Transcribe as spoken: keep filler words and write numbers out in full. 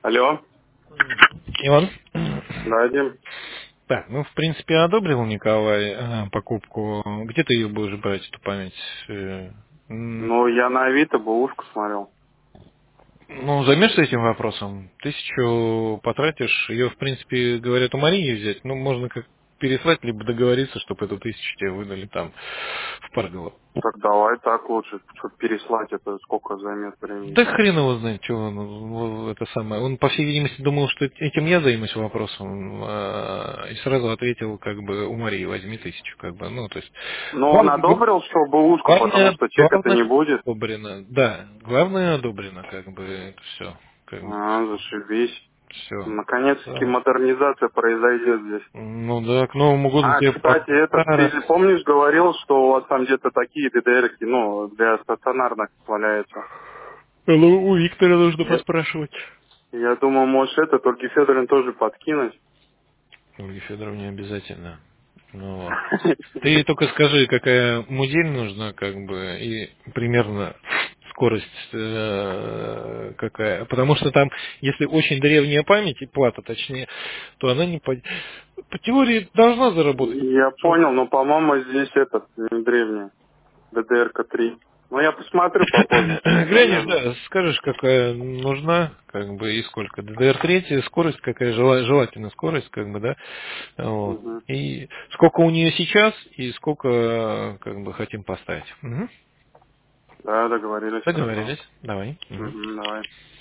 Алло. Иван? Да, Дим. Так, ну, в принципе, одобрил Николай э, покупку. Где ты ее будешь брать, эту память? Э, м, Ну, я на Авито бэушку смотрел. Ну, займешься этим вопросом? Тысячу потратишь. Ее, в принципе, говорят, у Марии взять. Ну, можно как переслать, либо договориться, чтобы эту тысячу тебе выдали там, в Парголо. Так давай так лучше, чтобы переслать это, сколько займет времени. Да хрен его знает, что он, ну, это самое. Он, по всей видимости, думал, что этим я займусь вопросом, а, и сразу ответил, как бы, у Марии возьми тысячу, как бы, ну, то есть, Но он главное, одобрил, что бэушку, потому главное, что чека-то главное не будет. одобрено, да, главное одобрено, как бы, это все, как бы, А, зашибись. Наконец-таки все. модернизация произойдет здесь. Ну да, к Новому году А, тебе кстати, этот, ты подарок. помнишь, говорил, что у вас там где-то такие дэ дэ эрки, ну, для стационарных валяются? Ну, у Виктора нужно Я, поспрашивать. я думаю, может, это, только Федорин тоже подкинуть. Ольге Федоровне обязательно. Ну, вот. Ты только скажи, какая модель нужна, как бы, и примерно скорость э, какая. Потому что там, если очень древняя память, и плата точнее, то она не по, по теории должна заработать. Я понял, но, по-моему, здесь этот, не древний. дэ дэ эр ка три. Ну, я посмотрю попозже. Глянешь, Наверное. да, скажешь, какая нужна, как бы, и сколько. дэ дэ эр три, скорость какая, жела- желательно скорость, как бы, да, вот. Угу. И сколько у нее сейчас, и сколько, как бы, хотим поставить. Мгм. Да, договорились, хорошо. Договорились. Давай. Мгм. Угу, давай.